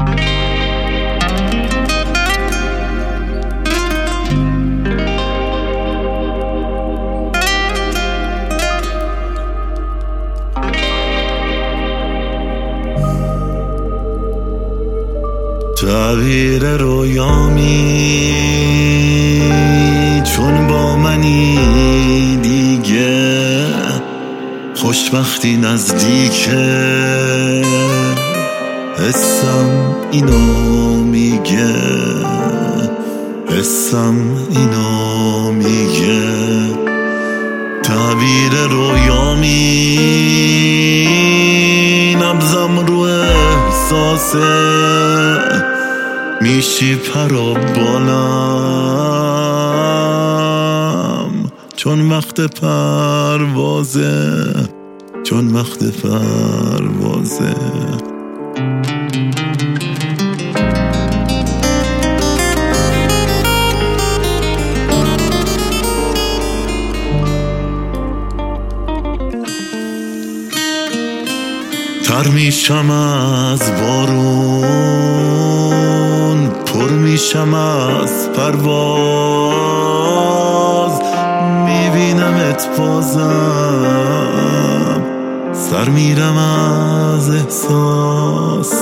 تعبیر رویامی چون با منی دیگه، خوشبختی نزدیکه، حسم اینو میگه، حسم اینو میگه. تعبیر رویامی نبضم رو احساسه، میشی پرابالم چون وقت پروازه، چون وقت پروازه. تر میشم از بارون، پر میشم از پرواز، میبینمت بازم، سر میرم از احساس.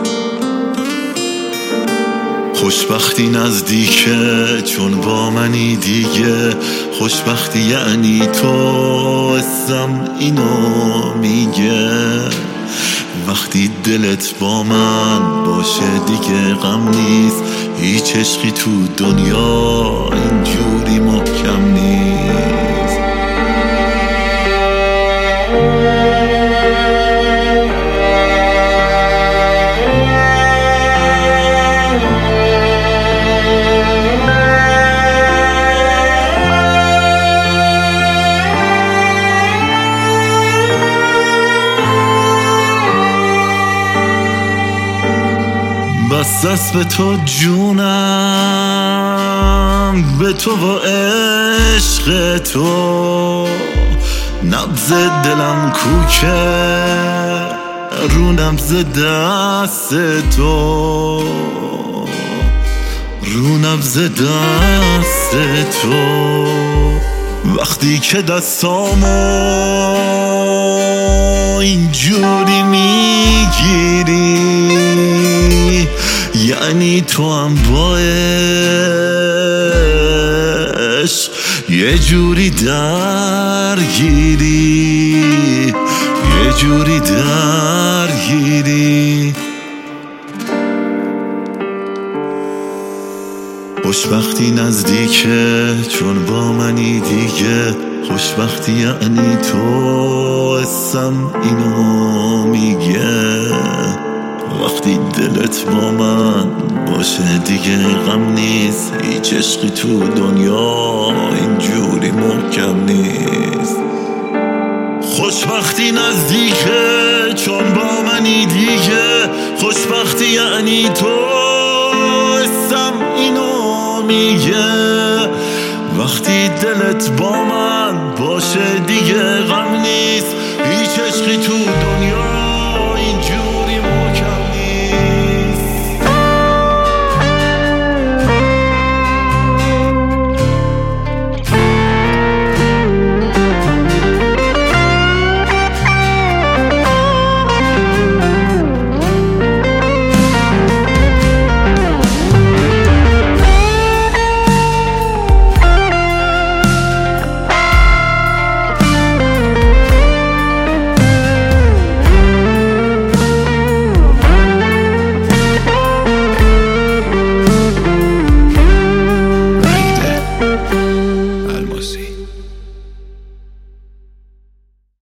خوشبختی نزدیکه چون با منی دیگه، خوشبختی یعنی تو، حسم اینو میگه. وقتی دلت با من باشه دیگه غم نیست، هیچ عشقی تو دنیا اینجوری محکم نیست. بس دست به تو جونم، به تو و عشق تو، نبض دلم کوکه رو نبض دست تو، رو نبض دست تو. وقتی که دستامو اینجوری میگیری، یعنی تو هم با عشق یه جوری درگیری، یه جوری درگیری. خوشبختی نزدیکه چون با منی دیگه، خوشبختی یعنی تو، حسم اینو میگه. وقتی دلت با من باشه دیگه غم نیست، هیچ عشقی تو دنیا اینجوری محکم نیست. خوشبختی نزدیکه چون با منی دیگه، خوشبختی یعنی تو، حسم اینو میگه. وقتی دلت با من باشه دیگه غم نیست، هیچ عشقی تو دنیا